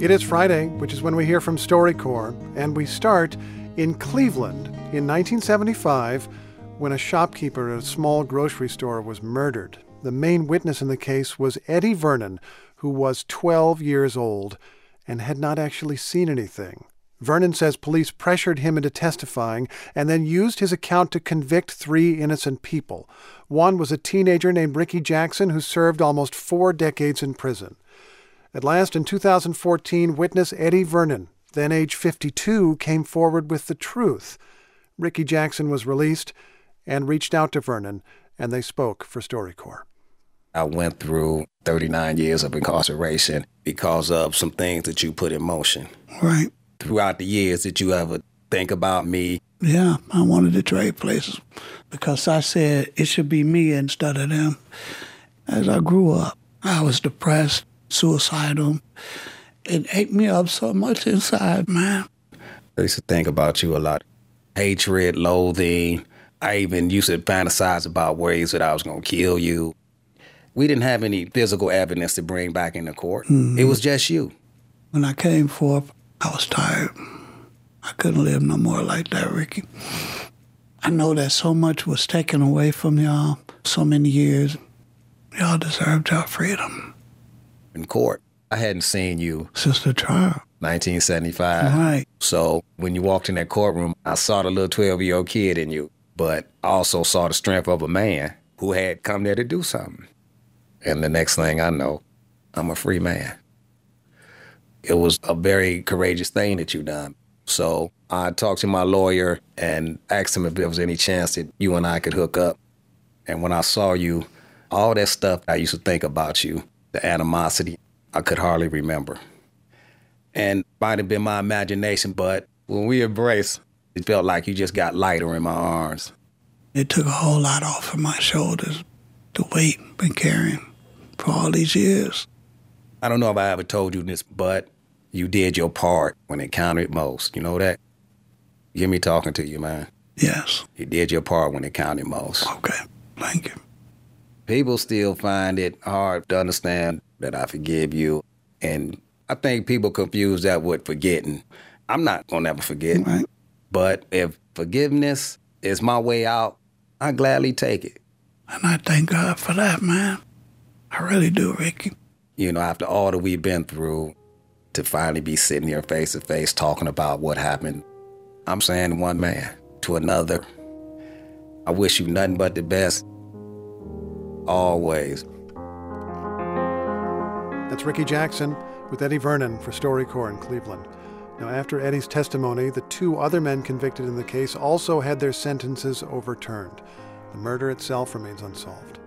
It is Friday, which is when we hear from StoryCorps, and we start in Cleveland in 1975 when a shopkeeper at a small grocery store was murdered. The main witness in the case was Eddie Vernon, who was 12 years old and had not actually seen anything. Vernon says police pressured him into testifying and then used his account to convict 3 innocent people. One was a teenager named Ricky Jackson who served almost 4 decades in prison. At last, in 2014, witness Eddie Vernon, then age 52, came forward with the truth. Ricky Jackson was released and reached out to Vernon, and they spoke for StoryCorps. I went through 39 years of incarceration because of some things that you put in motion. Right. Throughout the years, did you ever think about me? Yeah, I wanted to trade places because I said it should be me instead of them. As I grew up, I was depressed, suicidal. It ate me up so much inside, man. I used to think about you a lot. Hatred, loathing. I even used to fantasize about ways that I was going to kill you. We didn't have any physical evidence to bring back into court. Mm-hmm. It was just you. When I came forth, I was tired. I couldn't live no more like that, Ricky. I know that so much was taken away from y'all so many years. Y'all deserved your freedom. In court, I hadn't seen you since the trial. 1975. Right. So when you walked in that courtroom, I saw the little 12-year-old kid in you, but I also saw the strength of a man who had come there to do something. And the next thing I know, I'm a free man. It was a very courageous thing that you done. So I talked to my lawyer and asked him if there was any chance that you and I could hook up. And when I saw you, all that stuff I used to think about you, the animosity, I could hardly remember. And it might have been my imagination, but when we embraced, it felt like you just got lighter in my arms. It took a whole lot off of my shoulders, the weight I've been carrying for all these years. I don't know if I ever told you this, but you did your part when it counted most. You know that? Hear me talking to you, man. Yes. You did your part when it counted most. Okay. Thank you. People still find it hard to understand that I forgive you. And I think people confuse that with forgetting. I'm not going to ever forget. Right. But if forgiveness is my way out, I gladly take it. And I thank God for that, man. I really do, Ricky. You know, after all that we've been through, to finally be sitting here face to face talking about what happened, I'm saying one man to another, I wish you nothing but the best, always. That's Ricky Jackson with Eddie Vernon for StoryCorps in Cleveland. Now, after Eddie's testimony, the 2 other men convicted in the case also had their sentences overturned. The murder itself remains unsolved.